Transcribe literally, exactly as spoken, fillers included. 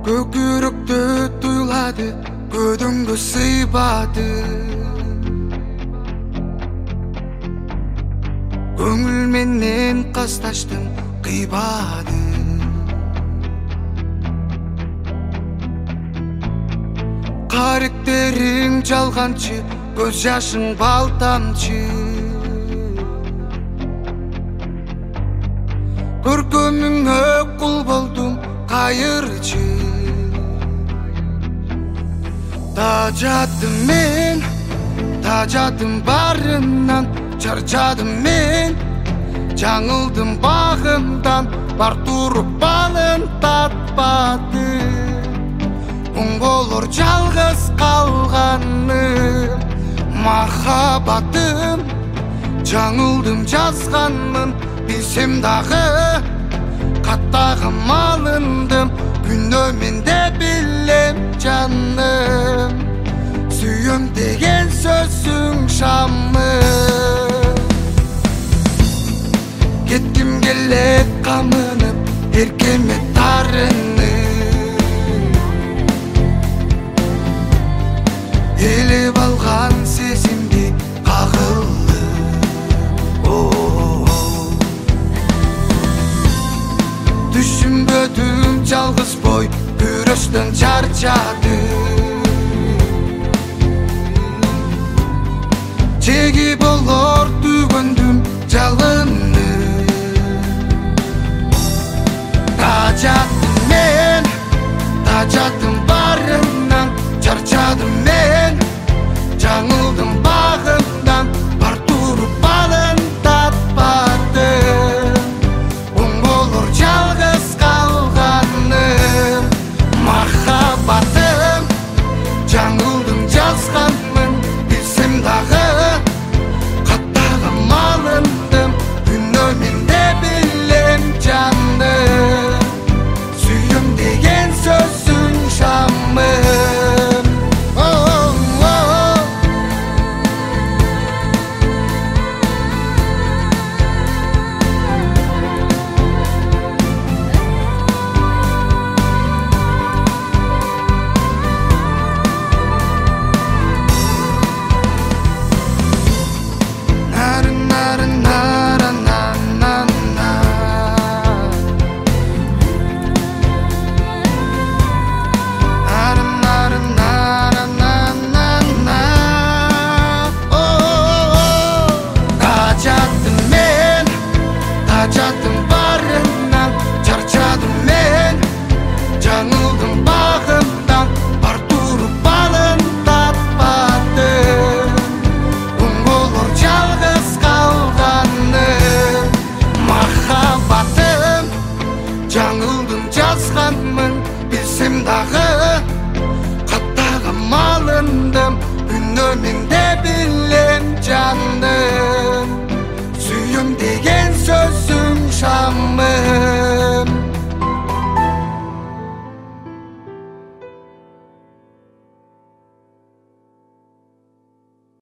көкүрөктө туйлады, көдөңгө сыйбады. Көңүл менен касташтым, кыйбады. Каректериң жалганчы, көз жашың бал тамчы. Көркөмүңө кул болдум, кайырчы. Тажадым мен, тажадым барынан, чарчадым мен. Жаңылдым багымдан, бар туруп балын татпады. Оң болор жалгыз калганым, махабатым. Жаңылдым жазганмын, билсем дагы, каттагым алындым. Күнөө менде билем жаным, сүйөм деген сөзүң шамым. Кетким келет камынып, эркеме тарынып. Элеп алган сезимди кагылып. Түшүнбөдүм жалгыз бой, күрөштөн чарчады. Чеги болор түгөндүм жалынды. Тажадым мен, тажадым барынан, чарчадым мен. Жаңылдым багымдан, бар туруп балын татпады. Оң болор жалгыз калганым, махабатым. Жаңылдым жазганмын, билсем дагы, каттагым алындым. Күнөө менде билем жаным, сүйөм деген сөзүң шамым. Tажадым